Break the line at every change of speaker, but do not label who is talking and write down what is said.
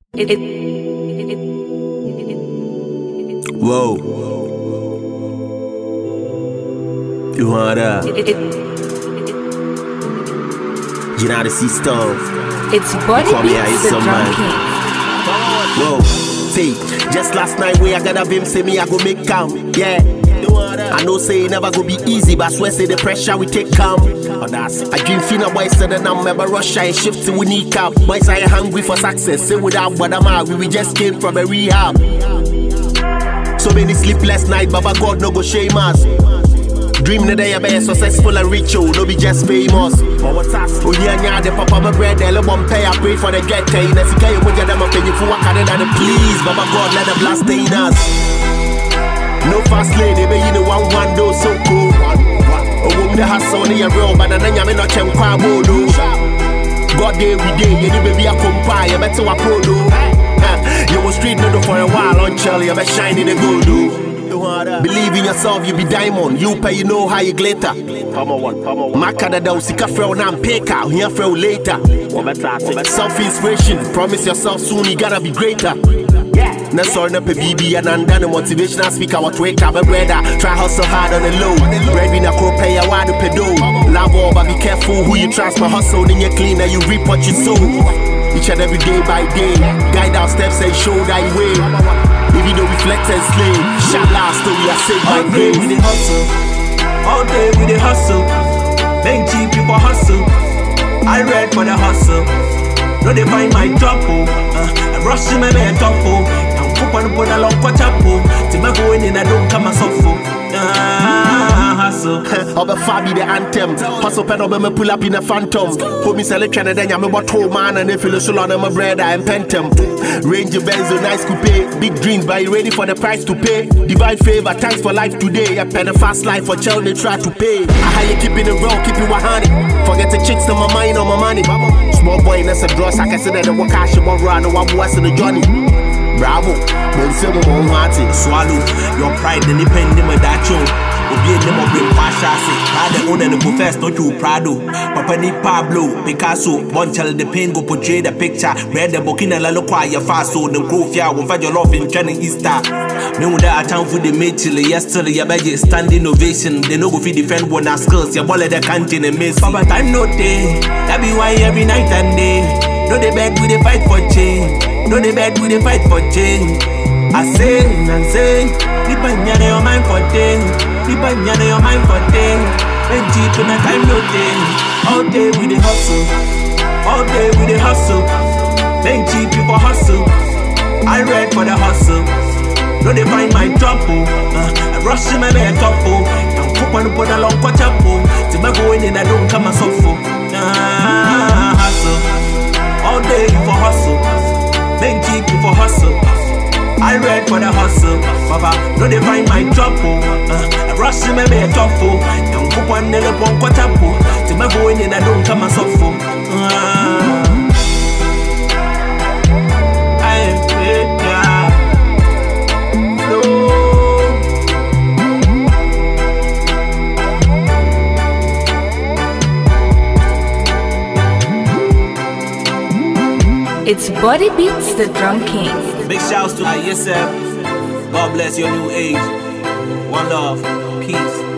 Whoa. You want that? You know the system.
It's Body Beats, the drum king.
Whoa, see, just last night where I got a bim say me I go make count, yeah. I know say it never go be easy, but I swear say the pressure we take calm. I dream finna boys said that I'm never rush and shift till we need cap. Boys I hungry for success, say without what I'm out, we just came from a rehab. So many sleepless nights, Baba God no go shame us. Dream the day I be successful and rich, oh, no be just famous. Oh yeah, the papa my bread, the one pay, I pray for the get pay. Let's get you put your them up and you for what kind of please. Baba God let the blast stay in us. No fast lane, they be in the one do so cool. Oh, woman the hustle on your real, but then I'm not chang kwabo do. God day we day, you baby a compare, you better a pro do. You was street noodle for a while on Charlie, you be shining the gold do. Believe in yourself, you be diamond. You pay, you know how you glitter. Makada da usika freo na mpeka, unya freo later. Self-inspiration, promise yourself soon you gotta be greater. Na sorry na pe BB and the motivational speaker what wake up a brother. Try hustle hard on the low. Bread in a crow pay a wide pedo. Love all but be careful who you trust. My hustle in your clean and you reap what you sow. Each and every day by day, guide our steps and show thy way. Even though we flex and slay, shot last story I saved my grace.
We dey hustle, all day we dey hustle. Make cheap people hustle. I read for the hustle. No they find my trouble. I rush to my man trouble. I'm coupon put a long catch up. To my go in I don't come as awful. Hustle.
Obe Fabi the anthem. Hustle pen obe me pull up in a phantom. Put me selection and then I'm about 2 man and if you so long I'm a bread and pentem. Range of Benzo, nice coupe. Big dreams, but you ready for the price to pay. Divine favor, thanks for life today. I pen a fast life for child they try to pay. How you keep it in the road, keep it 100. Forget the chicks on my mind, on my money. Small boy, that's a draw, I can say that the work I should run, no one was in the journey. Bravo, don't say my own hearty.
Swallow your pride, independent with that show. Obi ene mo bring pasha say proud the owner go first not you Prado Papa ni Pablo Picasso Bonchel the pain go portray the picture read the Burkina la lokwa ya fast so the growth ya won find your love in training Easter me with that time for the mate till yesterday ya beje standing ovation they no go fit defend one skills ya ball the canteen and miss Papa time no day that be why every night and day no the bed we dey fight for change no the bed we dey fight for change I say and say Nipanya na your mind for day Nipanya na your mind for day When deep in my time no day All day we dey hustle All day we dey hustle When deep people hustle I read for the hustle No they find my trouble I rush to my man trouble Don't coupon put a long catch up To my go in and I don't come as awful Hustle All day you for hustle When deep you for hustle I read for the hustle, Papa. No they find my trouble. I rush to my bed trouble. Don't go on the pon quatapo. To my go in and I don't come as awful.
It's Body Beats, the drum king.
Big shouts to yourself. God bless your new age. One love. Peace.